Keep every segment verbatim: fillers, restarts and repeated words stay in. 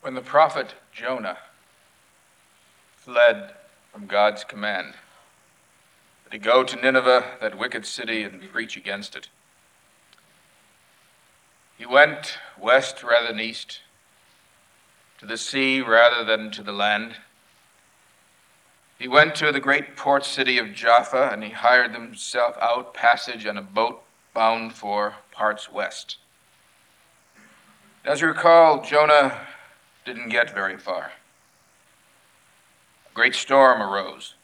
When the prophet Jonah fled from God's command that he go to Nineveh, that wicked city, and preach against it, he went west rather than east, to the sea rather than to the land. He went to the great port city of Jaffa, and he hired himself out passage on a boat bound for parts west. As you recall, Jonah didn't get very far. A great storm arose,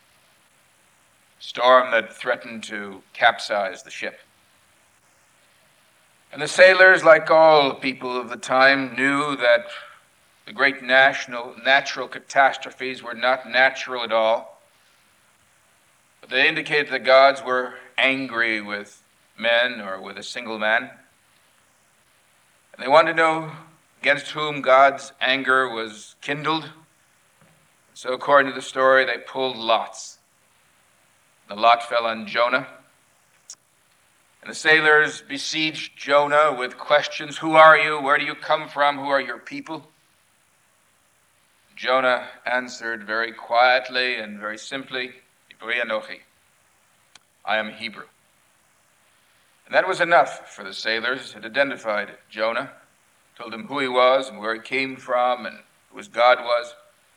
a storm that threatened to capsize the ship. And the sailors, like all people of the time, knew that the great national, natural catastrophes were not natural at all, but they indicated the gods were angry with men or with a single man. And they wanted to know against whom God's anger was kindled. So according to the story, they pulled lots. The lot fell on Jonah. And the sailors besieged Jonah with questions. Who are you? Where do you come from? Who are your people? Jonah answered very quietly and very simply, Ibrei Anochi, I am Hebrew. And that was enough for the sailors. It identified Jonah, told him who he was and where he came from and who his God was.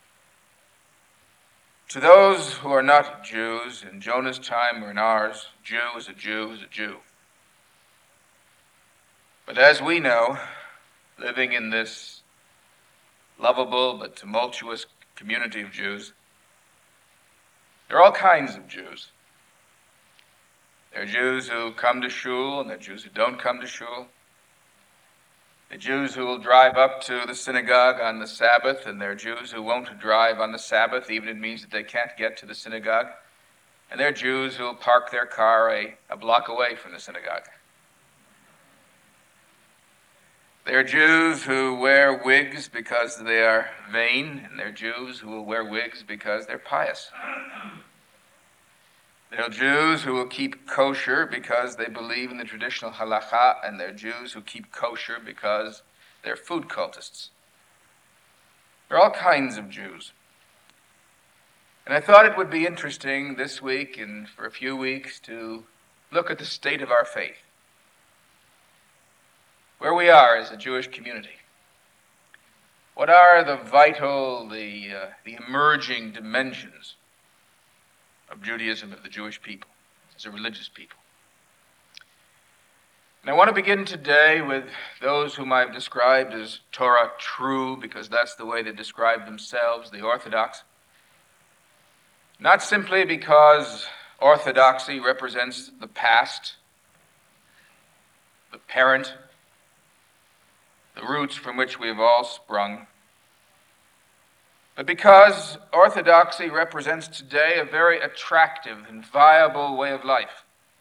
To those who are not Jews, in Jonah's time or in ours, Jew is a Jew is a Jew. But as we know, living in this lovable but tumultuous community of Jews, there are all kinds of Jews. There are Jews who come to shul, and there are Jews who don't come to shul. There are Jews who will drive up to the synagogue on the Sabbath, and there are Jews who won't drive on the Sabbath, even if it means that they can't get to the synagogue. And there are Jews who will park their car a, a block away from the synagogue. There are Jews who wear wigs because they are vain, and there are Jews who will wear wigs because they're pious. There are Jews who will keep kosher because they believe in the traditional halakha, and there are Jews who keep kosher because they're food cultists. There are all kinds of Jews. And I thought it would be interesting this week and for a few weeks to look at the state of our faith, where we are as a Jewish community. What are the vital, the, uh, the emerging dimensions of Judaism, of the Jewish people, as a religious people? And I want to begin today with those whom I've described as Torah true, because that's the way they describe themselves, the Orthodox. Not simply because Orthodoxy represents the past, the parent, the roots from which we have all sprung, but because Orthodoxy represents today a very attractive and viable way of life,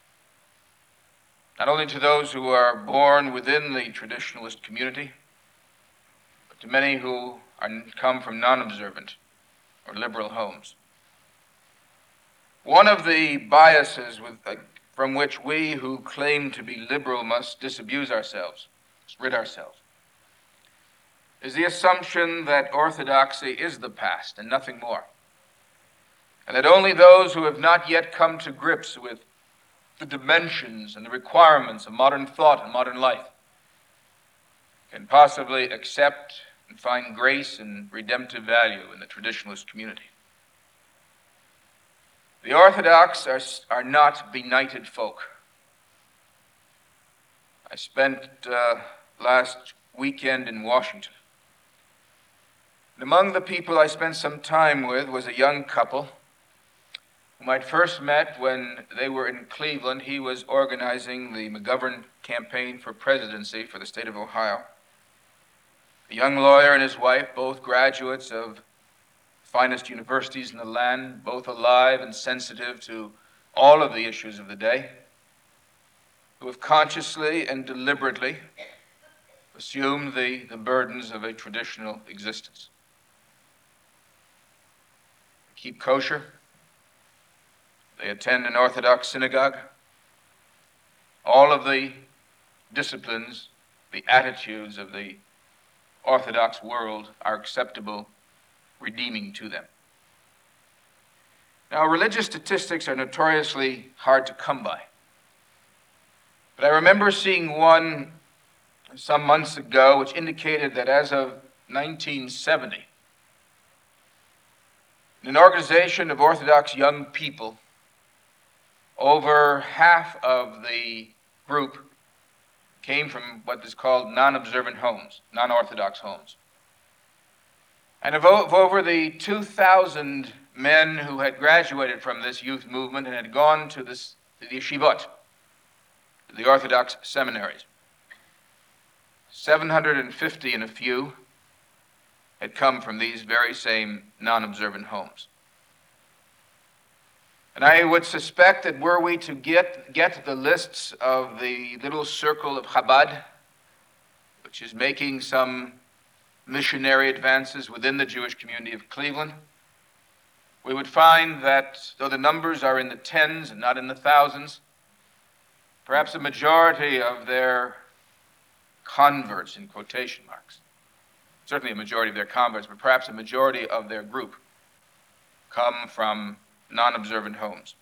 not only to those who are born within the traditionalist community, but to many who are, come from non-observant or liberal homes. One of the biases with, uh, from which we who claim to be liberal must disabuse ourselves, rid ourselves, is the assumption that orthodoxy is the past and nothing more, and that only those who have not yet come to grips with the dimensions and the requirements of modern thought and modern life can possibly accept and find grace and redemptive value in the traditionalist community. The Orthodox are, are not benighted folk. I spent uh, last weekend in Washington. And among the people I spent some time with was a young couple whom I'd first met when they were in Cleveland. He was organizing the McGovern campaign for presidency for the state of Ohio. A young lawyer and his wife, both graduates of the finest universities in the land, both alive and sensitive to all of the issues of the day, who have consciously and deliberately assumed the, the burdens of a traditional existence. Keep kosher. They attend an Orthodox synagogue. All of the disciplines, the attitudes of the Orthodox world are acceptable, redeeming to them. Now, religious statistics are notoriously hard to come by. But I remember seeing one some months ago which indicated that as of nineteen seventy, in an organization of Orthodox young people, over half of the group came from what is called non-observant homes, non-Orthodox homes. And of, of over the two thousand men who had graduated from this youth movement and had gone to, this, to the yeshivot, to the Orthodox seminaries, seven hundred fifty and a few had come from these very same non-observant homes. And I would suspect that were we to get, get the lists of the little circle of Chabad, which is making some missionary advances within the Jewish community of Cleveland, we would find that though the numbers are in the tens and not in the thousands, perhaps a majority of their converts, in quotation marks, certainly a majority of their converts, but perhaps a majority of their group come from non-observant homes.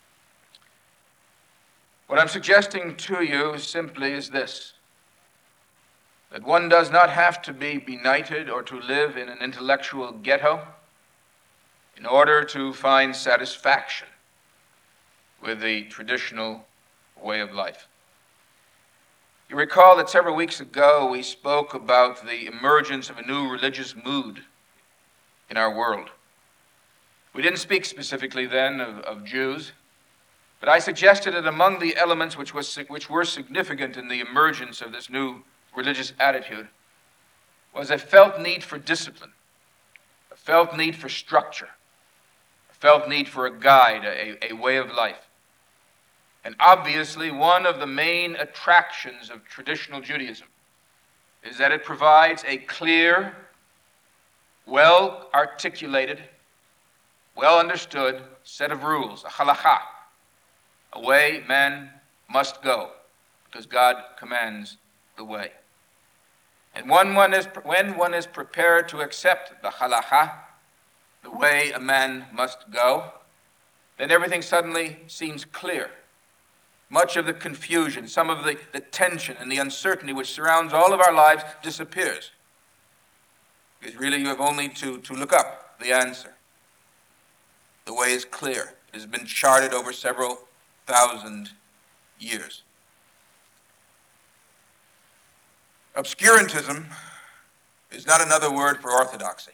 What I'm suggesting to you simply is this, that one does not have to be benighted or to live in an intellectual ghetto in order to find satisfaction with the traditional way of life. You recall that several weeks ago we spoke about the emergence of a new religious mood in our world. We didn't speak specifically then of, of Jews, but I suggested that among the elements which, was, which were significant in the emergence of this new religious attitude was a felt need for discipline, a felt need for structure, a felt need for a guide, a, a way of life. And obviously, one of the main attractions of traditional Judaism is that it provides a clear, well-articulated, well-understood set of rules, a halakha, a way man must go, because God commands the way. And when one is, when one is prepared to accept the halakha, the way a man must go, then everything suddenly seems clear. Much of the confusion, some of the, the tension and the uncertainty which surrounds all of our lives disappears. Because really you have only to, to look up the answer. The way is clear. It has been charted over several thousand years. Obscurantism is not another word for orthodoxy.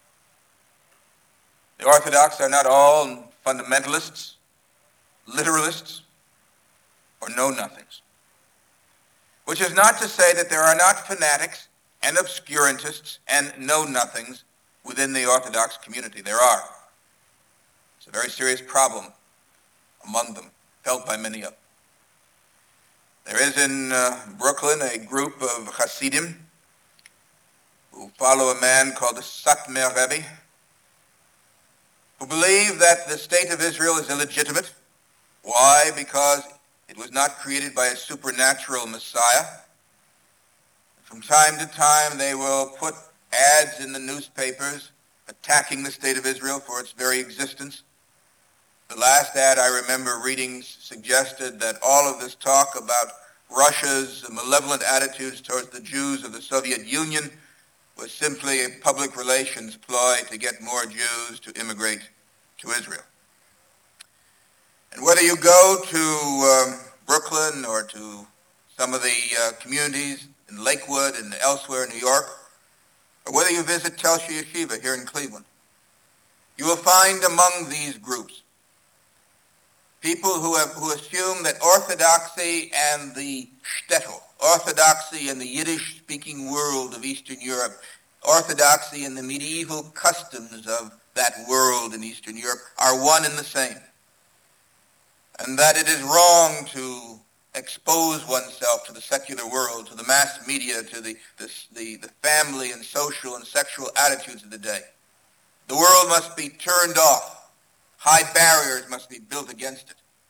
The Orthodox are not all fundamentalists, literalists, or know-nothings. Which is not to say that there are not fanatics and obscurantists and know-nothings within the Orthodox community. There are. It's a very serious problem among them, felt by many of them. There is in uh, Brooklyn a group of Hasidim who follow a man called the Satmar Rebbe, who believe that the state of Israel is illegitimate. Why? Because it was not created by a supernatural Messiah. From time to time, they will put ads in the newspapers attacking the state of Israel for its very existence. The last ad I remember reading suggested that all of this talk about Russia's malevolent attitudes towards the Jews of the Soviet Union was simply a public relations ploy to get more Jews to immigrate to Israel. And whether you go to um, Brooklyn or to some of the uh, communities in Lakewood and elsewhere in New York, or whether you visit Telshe Yeshiva here in Cleveland, you will find among these groups people who have who assume that orthodoxy and the shtetl, orthodoxy in the Yiddish-speaking world of Eastern Europe, orthodoxy in the medieval customs of that world in Eastern Europe are one and the same. And that it is wrong to expose oneself to the secular world, to the mass media, to the, the, the, the family and social and sexual attitudes of the day. The world must be turned off. High barriers must be built against it.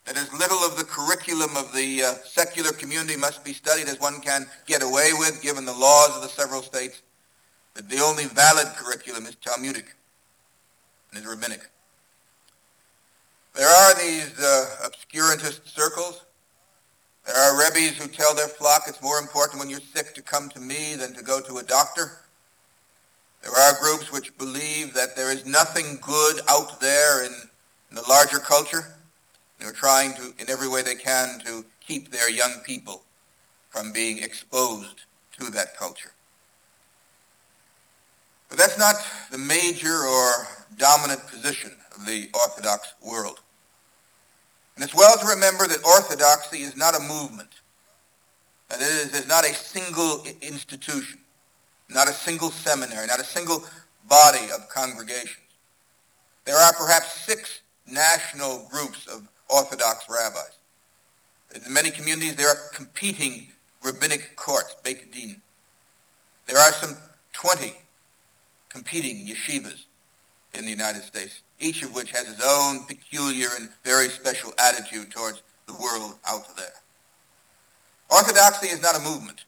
that as little of the curriculum of the uh, secular community must be studied as one can get away with, given the laws of the several states, that the only valid curriculum is Talmudic and is rabbinic. There are these uh, obscurantist circles. There are rebbes who tell their flock it's more important when you're sick to come to me than to go to a doctor. There are groups which believe that there is nothing good out there in, in the larger culture. They're trying to, in every way they can, to keep their young people from being exposed to that culture. But that's not the major or dominant position of the Orthodox world. And it's well to remember that orthodoxy is not a movement. That it is, is not a single institution, not a single seminary, not a single body of congregations. There are perhaps six national groups of Orthodox rabbis. In many communities, there are competing rabbinic courts, Beit Din. There are some twenty competing yeshivas in the United States, each of which has its own peculiar and very special attitude towards the world out there. Orthodoxy is not a movement.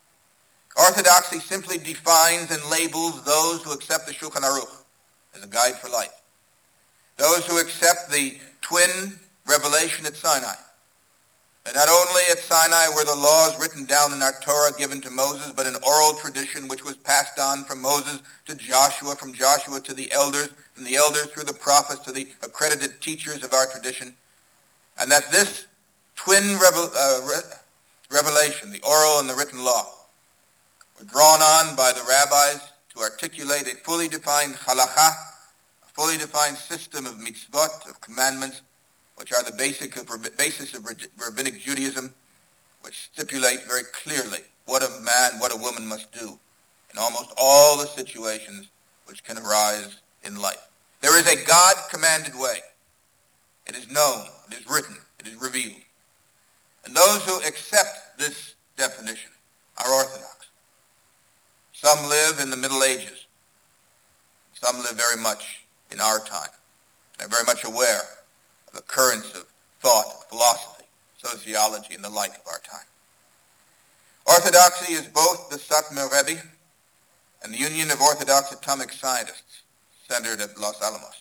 Orthodoxy simply defines and labels those who accept the Shulchan Aruch as a guide for life, those who accept the twin revelation at Sinai. And not only at Sinai were the laws written down in our Torah given to Moses, but an oral tradition which was passed on from Moses to Joshua, from Joshua to the elders, from the elders through the prophets to the accredited teachers of our tradition. And that this twin revel, uh, re- revelation, the oral and the written law, were drawn on by the rabbis to articulate a fully defined halakha, a fully defined system of mitzvot, of commandments, which are the basic of, basis of rabbinic Judaism, which stipulate very clearly what a man, what a woman must do in almost all the situations which can arise in life. There is a God-commanded way. It is known, it is written, it is revealed. And those who accept this definition are Orthodox. Some live in the Middle Ages. Some live very much in our time. They're very much aware the currents of thought, philosophy, sociology, and the like of our time. Orthodoxy is both the Satmar Rebbe and the Union of Orthodox Atomic Scientists, centered at Los Alamos.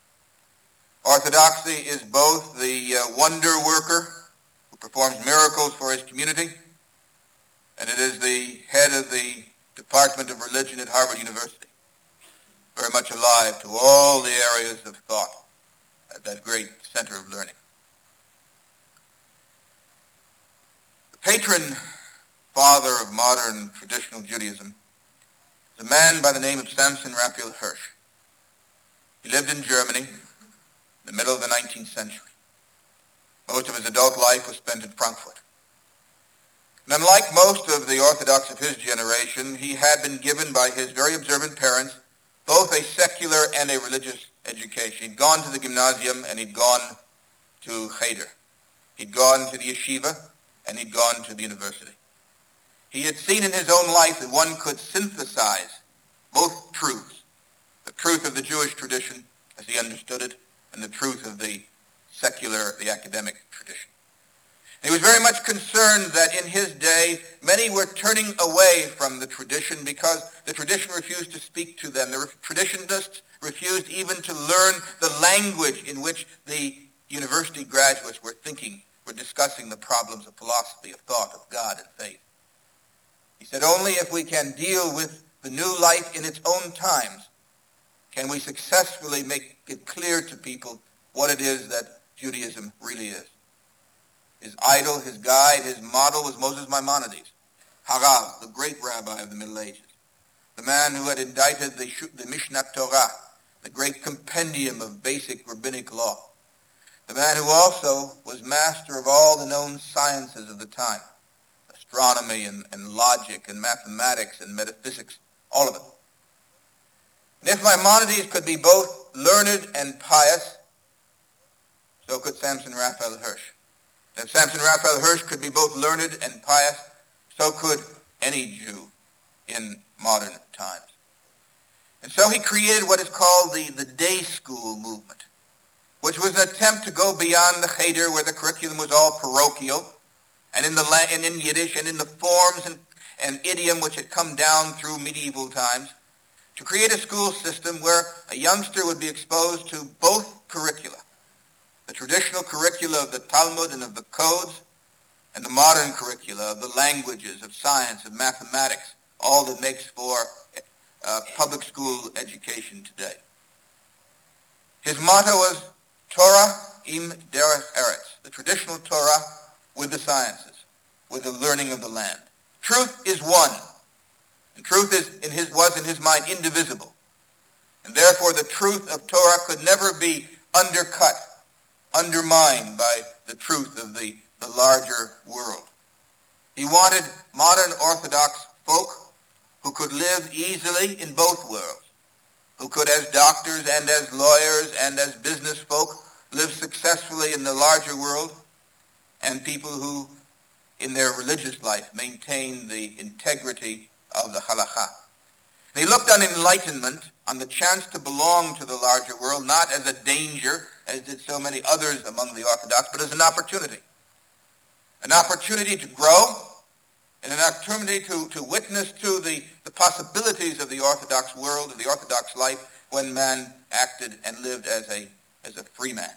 Orthodoxy is both the uh, wonder worker who performs miracles for his community, and it is the head of the Department of Religion at Harvard University, very much alive to all the areas of thought at that great center of learning. The patron father of modern traditional Judaism is a man by the name of Samson Raphael Hirsch. He lived in Germany in the middle of the nineteenth century. Most of his adult life was spent in Frankfurt. And unlike most of the Orthodox of his generation, he had been given by his very observant parents both a secular and a religious education. He'd gone to the gymnasium and he'd gone to Cheder. He'd gone to the yeshiva and he'd gone to the university. He had seen in his own life that one could synthesize both truths, the truth of the Jewish tradition as he understood it, and the truth of the secular, the academic tradition. He was very much concerned that in his day, many were turning away from the tradition because the tradition refused to speak to them. The traditionists refused even to learn the language in which the university graduates were thinking, were discussing the problems of philosophy, of thought, of God and faith. He said, only if we can deal with the new life in its own times can we successfully make it clear to people what it is that Judaism really is. His idol, his guide, his model was Moses Maimonides, Harav, the great rabbi of the Middle Ages, the man who had indited the, the Mishnah Torah, the great compendium of basic rabbinic law, the man who also was master of all the known sciences of the time, astronomy and, and logic and mathematics and metaphysics, all of it. And if Maimonides could be both learned and pious, so could Samson Raphael Hirsch. If Samson Raphael Hirsch could be both learned and pious, so could any Jew in modern times. And so he created what is called the, the day school movement, which was an attempt to go beyond the cheder, where the curriculum was all parochial, and in the la- and in Yiddish, and in the forms and, and idiom which had come down through medieval times, to create a school system where a youngster would be exposed to both curricula, the traditional curricula of the Talmud and of the codes, and the modern curricula of the languages, of science, of mathematics, all that makes for uh, public school education today. His motto was Torah im derech eretz, the traditional Torah with the sciences, with the learning of the land. Truth is one, and truth is in his, was in his mind indivisible. And therefore the truth of Torah could never be undercut, undermined by the truth of the, the larger world. He wanted modern Orthodox folk who could live easily in both worlds, who could, as doctors and as lawyers and as business folk, live successfully in the larger world, and people who, in their religious life, maintain the integrity of the halakha. They looked on enlightenment, on the chance to belong to the larger world, not as a danger, as did so many others among the Orthodox, but as an opportunity. An opportunity to grow, and an opportunity to, to witness to the, the possibilities of the Orthodox world, of the Orthodox life, when man acted and lived as a, as a free man.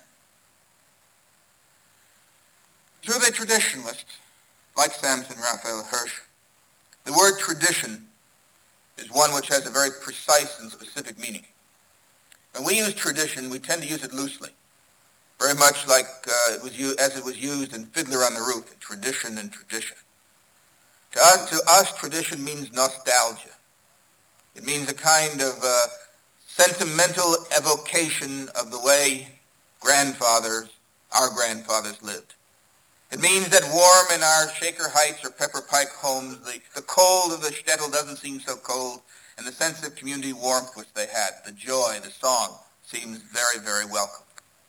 To the traditionalists, like Samson Raphael Hirsch, the word tradition is one which has a very precise and specific meaning. When we use tradition, we tend to use it loosely, very much like uh, it was u- as it was used in Fiddler on the Roof, tradition and tradition. To us, to us, tradition means nostalgia. It means a kind of uh, sentimental evocation of the way grandfathers, our grandfathers lived. It means that warm in our Shaker Heights or Pepper Pike homes, the, the cold of the shtetl doesn't seem so cold, and the sense of community warmth which they had, the joy, the song, seems very, very welcome.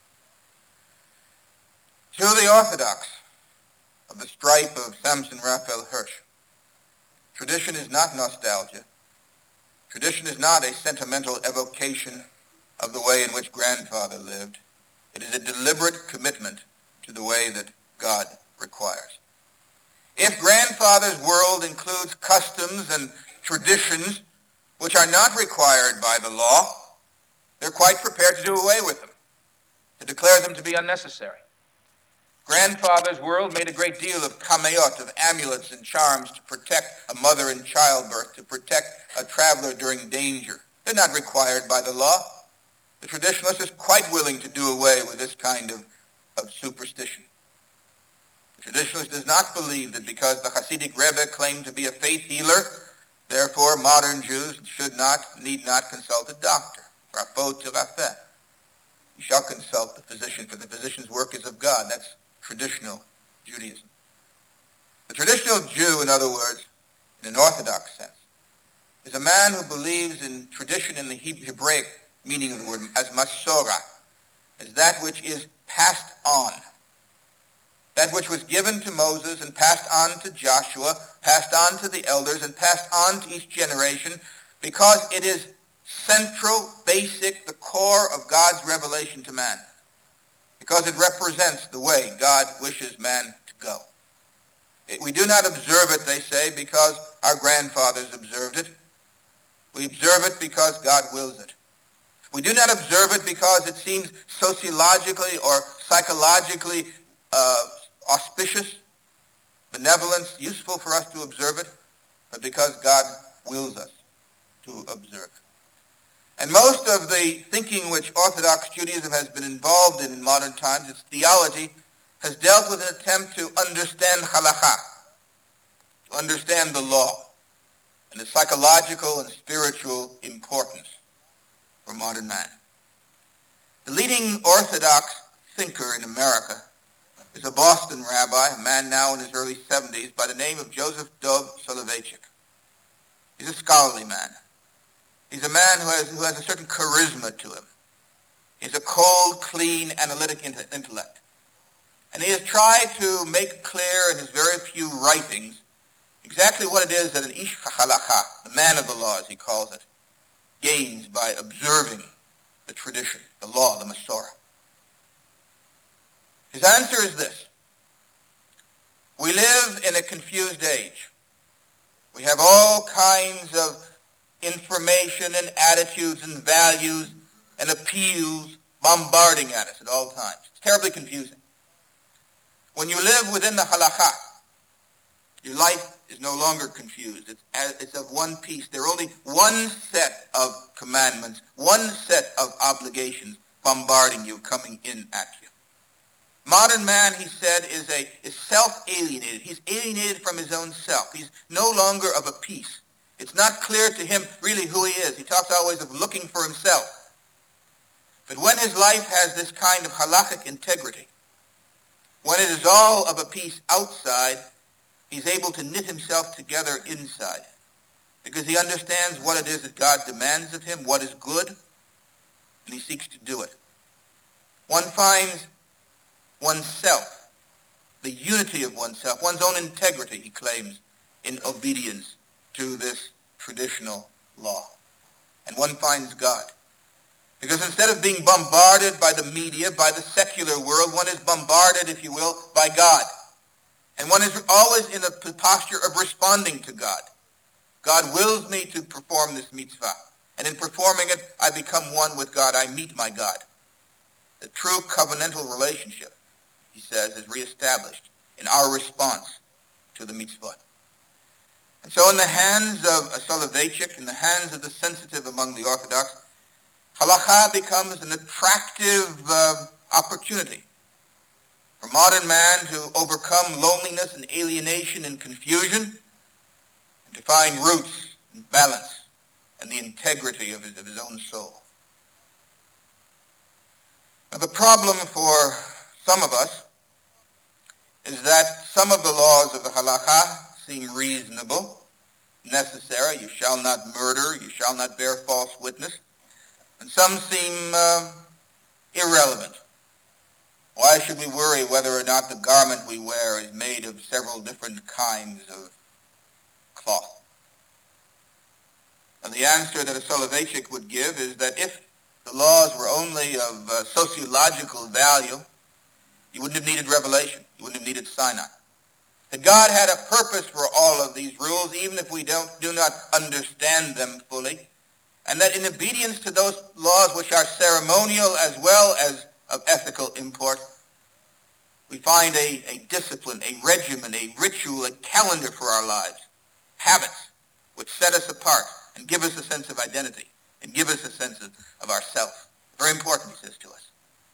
To the Orthodox of the stripe of Samson Raphael Hirsch, tradition is not nostalgia. Tradition is not a sentimental evocation of the way in which grandfather lived. It is a deliberate commitment to the way that God requires. If grandfather's world includes customs and traditions which are not required by the law, they're quite prepared to do away with them, to declare them to be unnecessary. Grandfather's world made a great deal of kameot, of amulets and charms to protect a mother in childbirth, to protect a traveler during danger. They're not required by the law. The traditionalist is quite willing to do away with this kind of, of superstition. The traditionalist does not believe that because the Hasidic Rebbe claimed to be a faith healer, therefore modern Jews should not, need not consult a doctor. Rafo tirafeh. You shall consult the physician, for the physician's work is of God. That's traditional Judaism. The traditional Jew, in other words, in an Orthodox sense, is a man who believes in tradition in the Hebraic meaning of the word, as Masorah, as that which is passed on. That which was given to Moses and passed on to Joshua, passed on to the elders, and passed on to each generation, because it is central, basic, the core of God's revelation to man. Because it represents the way God wishes man to go. It, we do not observe it, they say, because our grandfathers observed it. We observe it because God wills it. We do not observe it because it seems sociologically or psychologically uh, auspicious, benevolent, useful for us to observe it, but because God wills us to observe it. And most of the thinking which Orthodox Judaism has been involved in in modern times, its theology, has dealt with an attempt to understand halakha, to understand the law, and its psychological and spiritual importance for modern man. The leading Orthodox thinker in America is a Boston rabbi, a man now in his early seventies, by the name of Joseph Dov Soloveitchik. He's a scholarly man. He's a man who has, who has a certain charisma to him. He's a cold, clean, analytic intellect. And he has tried to make clear in his very few writings exactly what it is that an ish halakha, the man of the law as he calls it, gains by observing the tradition, the law, the Masorah. His answer is this. We live in a confused age. We have all kinds of information and attitudes and values and appeals bombarding at us at all times. It's terribly confusing. When you live within the halakha, your life is no longer confused. It's, it's of one piece. There are only one set of commandments, one set of obligations bombarding you, coming in at you. Modern man, he said, is a is self-alienated. He's alienated from his own self. He's no longer of a piece. It's not clear to him really who he is. He talks always of looking for himself. But when his life has this kind of halakhic integrity, when it is all of a piece outside, he's able to knit himself together inside, because he understands what it is that God demands of him, what is good, and he seeks to do it. One finds oneself, the unity of oneself, one's own integrity, he claims, in obedience to this traditional law. And one finds God. Because instead of being bombarded by the media, by the secular world, one is bombarded, if you will, by God. And one is always in a posture of responding to God. God wills me to perform this mitzvah. And in performing it, I become one with God. I meet my God. The true covenantal relationship, he says, is reestablished in our response to the mitzvah. And so in the hands of a Soloveitchik, in the hands of the sensitive among the Orthodox, halakha becomes an attractive uh, opportunity for modern man to overcome loneliness and alienation and confusion, and to find roots and balance and the integrity of his, of his own soul. Now, the problem for some of us is that some of the laws of the halakha seem reasonable, necessary. You shall not murder, you shall not bear false witness. And some seem uh, irrelevant. Why should we worry whether or not the garment we wear is made of several different kinds of cloth? And the answer that a Soloveitchik would give is that if the laws were only of uh, sociological value, you wouldn't have needed revelation. You wouldn't have needed Sinai. That God had a purpose for all of these rules, even if we don't do not understand them fully, and that in obedience to those laws which are ceremonial as well as of ethical import, we find a, a discipline, a regimen, a ritual, a calendar for our lives, habits which set us apart and give us a sense of identity and give us a sense of, of ourself. Very important, he says to us.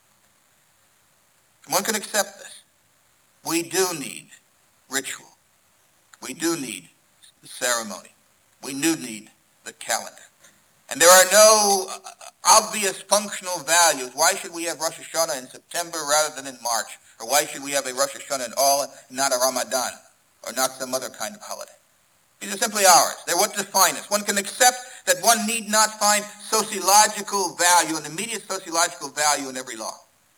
And one can accept this. We do need ritual. We do need the ceremony. We do need the calendar. And there are no uh, obvious functional values. Why should we have Rosh Hashanah in September rather than in March? Or why should we have a Rosh Hashanah in all, not a Ramadan, or not some other kind of holiday? These are simply ours. They're what define us. One can accept that one need not find sociological value, an immediate sociological value in every law.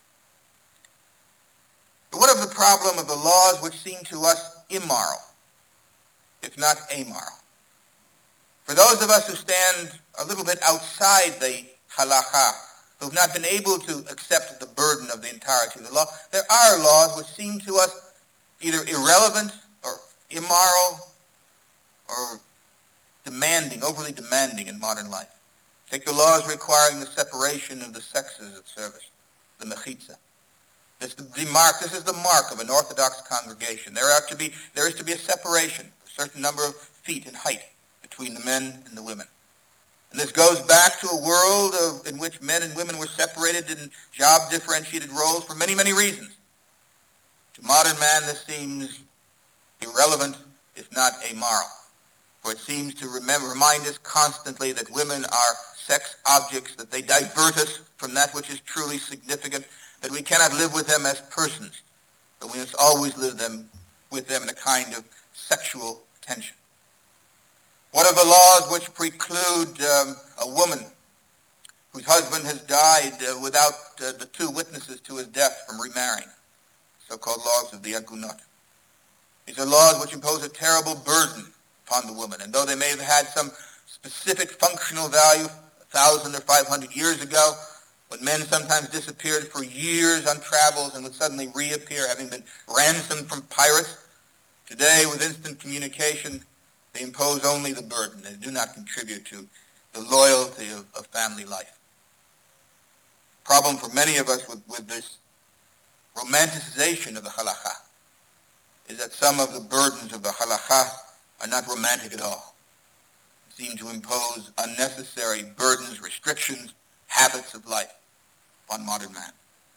But what of the problem of the laws which seem to us immoral, if not amoral? For those of us who stand a little bit outside the halakha, who have not been able to accept the burden of the entirety of the law, there are laws which seem to us either irrelevant or immoral or demanding, overly demanding in modern life. Take the laws requiring the separation of the sexes at service, the mechitza. This is the mark. This is the mark of an Orthodox congregation. There are to be there is to be a separation, a certain number of feet in height between the men and the women. And this goes back to a world of, in which men and women were separated in job-differentiated roles for many, many reasons. To modern man, this seems irrelevant, if not amoral. For it seems to remember, remind us constantly that women are sex objects, that they divert us from that which is truly significant, that we cannot live with them as persons, but we must always live them with them in a kind of sexual tension. What are the laws which preclude um, a woman whose husband has died uh, without uh, the two witnesses to his death from remarrying? So-called laws of the agunot. These are laws which impose a terrible burden upon the woman, and though they may have had some specific functional value a thousand or five hundred years ago, when men sometimes disappeared for years on travels and would suddenly reappear having been ransomed from pirates. Today, with instant communication, they impose only the burden. They do not contribute to the loyalty of, of family life. Problem for many of us with, with this romanticization of the halakha is that some of the burdens of the halakha are not romantic at all. They seem to impose unnecessary burdens, restrictions, habits of life on modern man.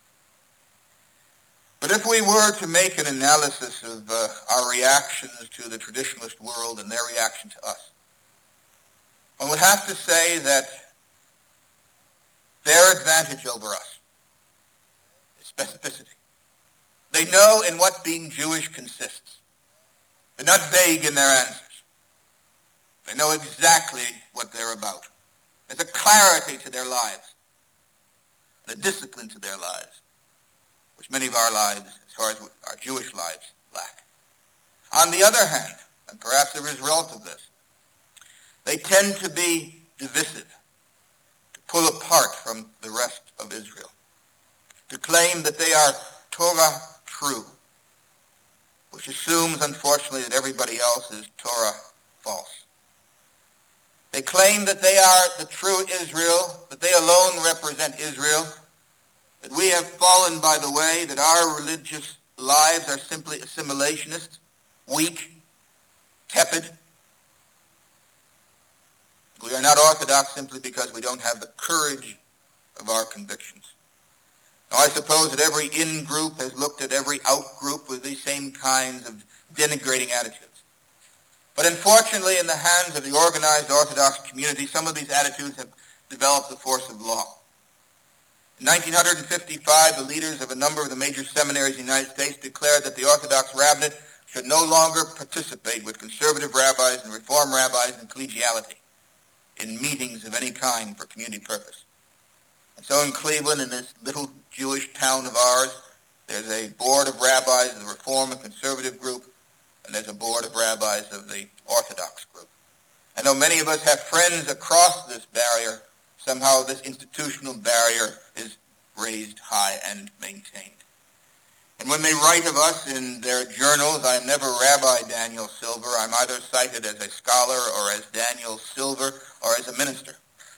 But if we were to make an analysis of uh, our reactions to the traditionalist world and their reaction to us, one would have to say that their advantage over us is specificity. They know in what being Jewish consists. They're not vague in their answers. They know exactly what they're about. There's a clarity to their lives, the discipline to their lives, which many of our lives, as far as our Jewish lives, lack. On the other hand, and perhaps a result of this, they tend to be divisive, to pull apart from the rest of Israel, to claim that they are Torah true, which assumes, unfortunately, that everybody else is Torah false. They claim that they are the true Israel, that they alone represent Israel, that we have fallen by the way, that our religious lives are simply assimilationist, weak, tepid. We are not Orthodox simply because we don't have the courage of our convictions. Now, I suppose that every in-group has looked at every out-group with these same kinds of denigrating attitudes. But unfortunately, in the hands of the organized Orthodox community, some of these attitudes have developed the force of law. In nineteen fifty-five, the leaders of a number of the major seminaries in the United States declared that the Orthodox rabbinate should no longer participate with conservative rabbis and reform rabbis in collegiality in meetings of any kind for community purpose. And so in Cleveland, in this little Jewish town of ours, there's a board of rabbis of the Reform and Conservative group, and there's a board of rabbis of the Orthodox group. I know many of us have friends across this barrier. Somehow this institutional barrier is raised high and maintained. And when they write of us in their journals, I am never Rabbi Daniel Silver. I'm either cited as a scholar or as Daniel Silver or as a minister.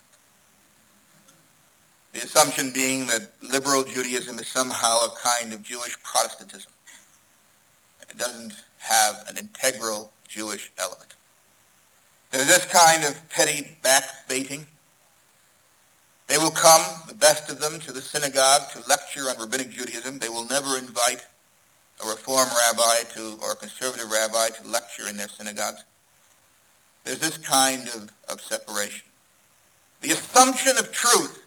The assumption being that liberal Judaism is somehow a kind of Jewish Protestantism. It doesn't have an integral Jewish element. There's this kind of petty backbaiting. They will come, the best of them, to the synagogue to lecture on rabbinic Judaism. They will never invite a reform rabbi to, or a conservative rabbi to lecture in their synagogues. There's this kind of, of separation. The assumption of truth,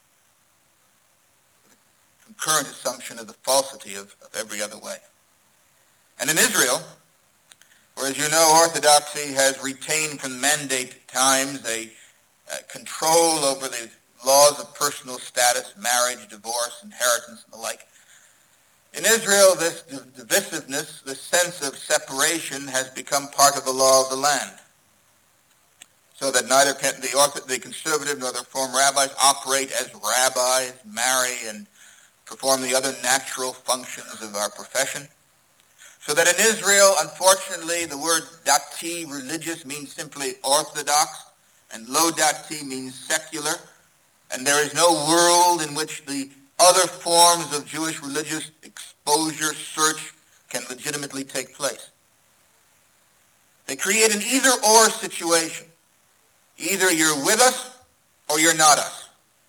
the concurrent assumption of the falsity of, of every other way. And in Israel, where, as you know, Orthodoxy has retained from mandate times a, a control over the laws of personal status, marriage, divorce, inheritance, and the like. In Israel, this divisiveness, this sense of separation has become part of the law of the land, so that neither can the, ortho, the conservative nor the reform rabbis operate as rabbis, marry, and perform the other natural functions of our profession. So that in Israel, unfortunately, the word dati, religious, means simply orthodox, and lo dati means secular. And there is no world in which the other forms of Jewish religious exposure, search, can legitimately take place. They create an either-or situation. Either you're with us or you're not us.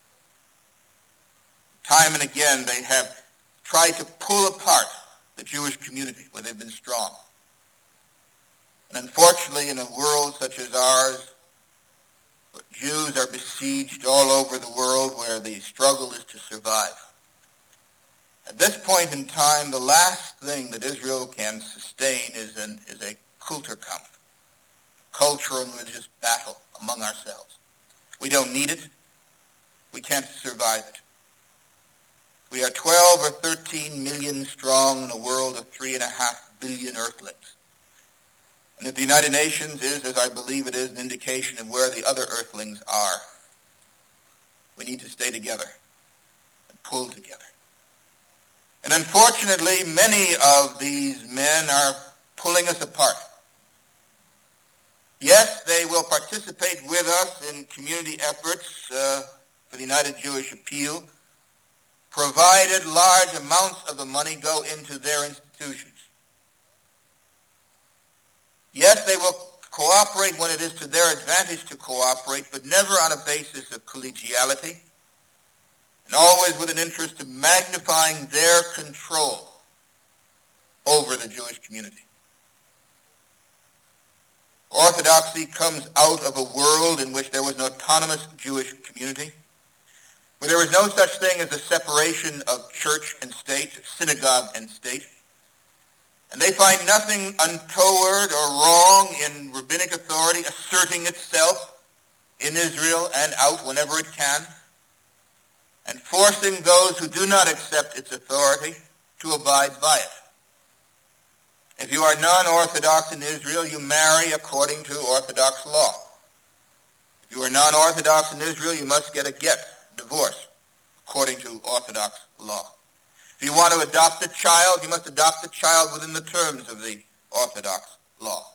Time and again, they have tried to pull apart the Jewish community where they've been strong. And unfortunately, in a world such as ours, Jews are besieged all over the world where the struggle is to survive. At this point in time, the last thing that Israel can sustain is, an, is a kulturkampf, cultural and religious battle among ourselves. We don't need it. We can't survive it. We are twelve or thirteen million strong in a world of three and a half billion earthlings. And if the United Nations is, as I believe it is, an indication of where the other earthlings are, we need to stay together. pull together. And unfortunately, many of these men are pulling us apart. Yes, they will participate with us in community efforts uh, for the United Jewish Appeal, provided large amounts of the money go into their institutions. Yes, they will cooperate when it is to their advantage to cooperate, but never on a basis of collegiality, and always with an interest of magnifying their control over the Jewish community. Orthodoxy comes out of a world in which there was an autonomous Jewish community, where there was no such thing as a separation of church and state, synagogue and state. And they find nothing untoward or wrong in rabbinic authority asserting itself in Israel and out whenever it can, and forcing those who do not accept its authority to abide by it. If you are non-Orthodox in Israel, you marry according to Orthodox law. If you are non-Orthodox in Israel, you must get a get, divorce, according to Orthodox law. If you want to adopt a child, you must adopt the child within the terms of the Orthodox law.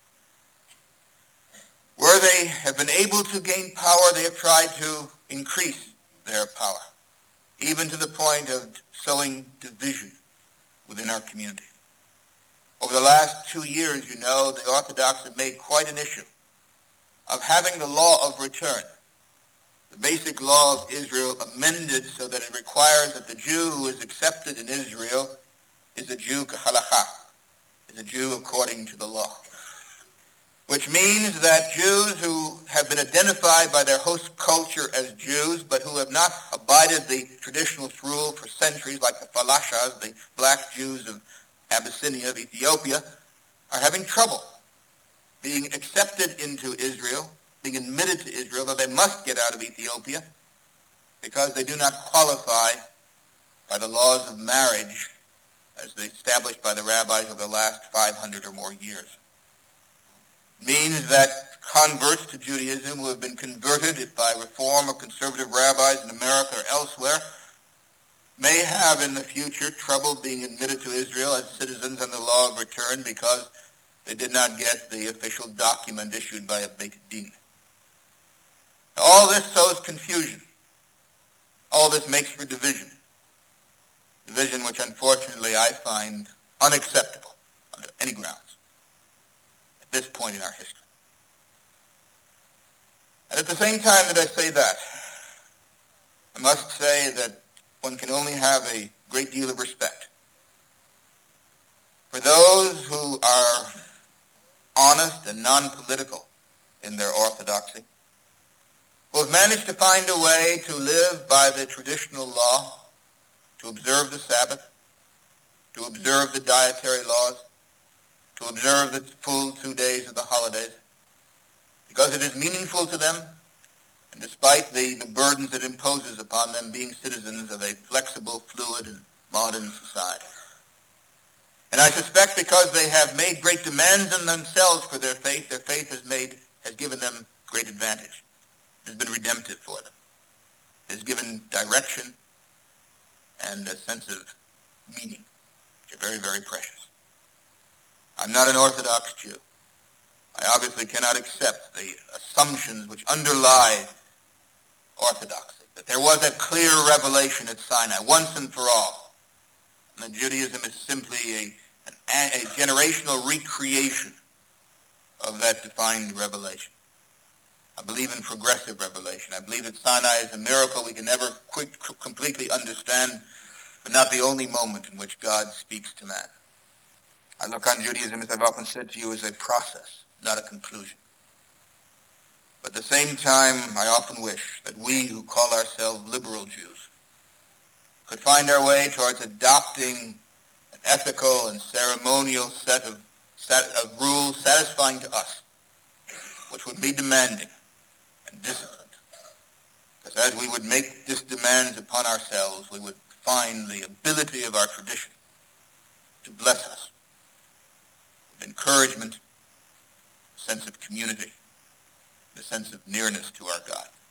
Where they have been able to gain power, they have tried to increase their power, even to the point of sowing division within our community. Over the last two years, you know, the Orthodox have made quite an issue of having the law of return, the basic law of Israel, amended so that it requires that the Jew who is accepted in Israel is a Jew k'halakha, is a Jew according to the law. Which means that Jews who have been identified by their host culture as Jews, but who have not abided the traditionalist rule for centuries, like the Falashas, the black Jews of Abyssinia, of Ethiopia, are having trouble being accepted into Israel, being admitted to Israel, though they must get out of Ethiopia because they do not qualify by the laws of marriage as established by the rabbis of the last five hundred or more years. It means that converts to Judaism who have been converted by Reform or conservative rabbis in America or elsewhere may have in the future trouble being admitted to Israel as citizens under the law of return because they did not get the official document issued by a Beit Din. All this sows confusion. All this makes for division. Division which unfortunately I find unacceptable under any grounds at this point in our history. And at the same time that I say that, I must say that one can only have a great deal of respect for those who are honest and non-political in their orthodoxy, who have managed to find a way to live by the traditional law, to observe the Sabbath, to observe the dietary laws, to observe the full two days of the holidays, because it is meaningful to them, and despite the, the burdens it imposes upon them being citizens of a flexible, fluid, and modern society. And I suspect because they have made great demands on themselves for their faith, their faith has made, has given them great advantage. It has been redemptive for them. It has given direction and a sense of meaning, which are very, very precious. I'm not an Orthodox Jew. I obviously cannot accept the assumptions which underlie Orthodoxy, that there was a clear revelation at Sinai, once and for all, and that Judaism is simply a, an, a generational recreation of that defined revelation. I believe in progressive revelation. I believe that Sinai is a miracle we can never quick, completely understand, but not the only moment in which God speaks to man. I look on Judaism, as I've often said to you, as a process, not a conclusion. But at the same time, I often wish that we who call ourselves liberal Jews could find our way towards adopting an ethical and ceremonial set of, set of rules satisfying to us, which would be demanding and disciplined. Because as we would make this demands upon ourselves, we would find the ability of our tradition to bless us with encouragement, a sense of community, a sense of nearness to our God.